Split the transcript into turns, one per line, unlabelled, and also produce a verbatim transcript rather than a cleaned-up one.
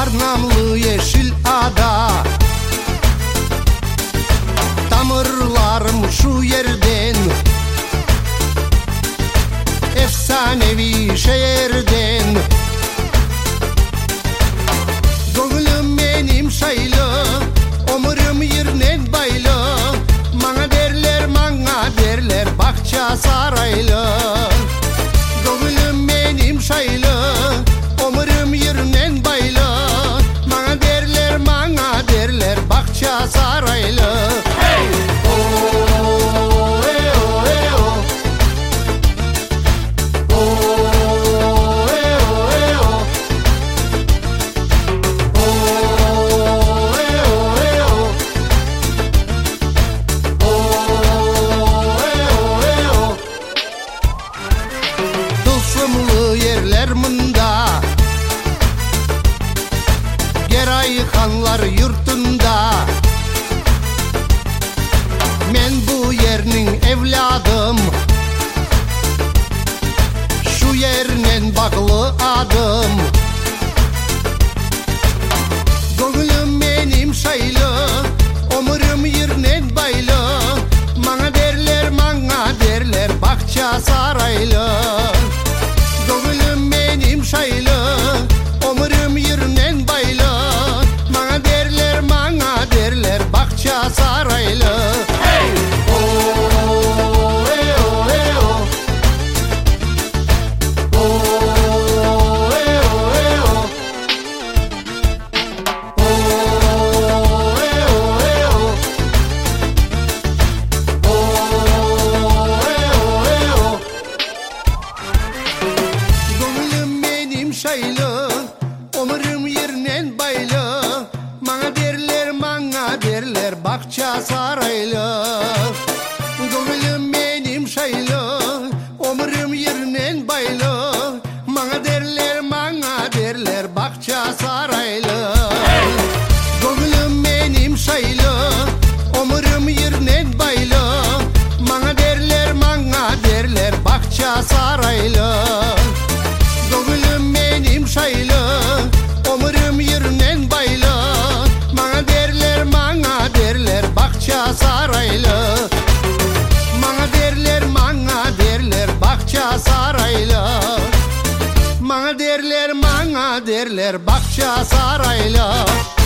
Arnamlı yeşil ada, damarlarım şu yerden, efsanevi şehirden. Gönlüm benim şaylı, ömrüm yerden baylı. Bana derler, bana derler Bahçe Saraylı. Gönlüm benim şaylı, ömrüm yerden baylı. Bana derler, bana derler Bahçe Saraylı. Hey! Oh, hey, oh, hey, oh. Oh, hey, oh, hey, oh. Oh, hey, oh, hey, oh. Oh, hey, oh, hey, oh. Tılsımlı yerler mında, Geray Hanlar yurtunda. Men bu yernin evladım, şu yerden bağlı adım. Gönlüm benim şaylı, ömrüm yerden baylı. Bana derler, bana derler Bahçe Saraylı. Gönlüm benim şaylı, ömrüm yerden baylı. Bana derler, bana derler Bahçe Saraylı. Hey! Oh, hey, oh, hey, oh. Oh, hey, oh, hey, oh. Oh, hey, oh, hey, oh. Oh, hey, oh, hey, oh. Gönlüm benim şaylı, ömrüm yerden baylı. Bana derler, bana derler Bahçe Saraylı. Gönlüm benim şaylı, ömrüm yerden baylı. Bana derler, bana derler Bahçe Saraylı. Gönlüm benim şaylı, ömrüm yerden baylı. Bana derler, bana derler Bahçe Saraylı. Gönlüm benim şaylı, ömrüm yerden baylı. Bana derler, bana derler Bahçe Saraylı. Bana derler, bana derler Bahçe Saraylı. Bana derler, bana derler Bahçe Saraylı.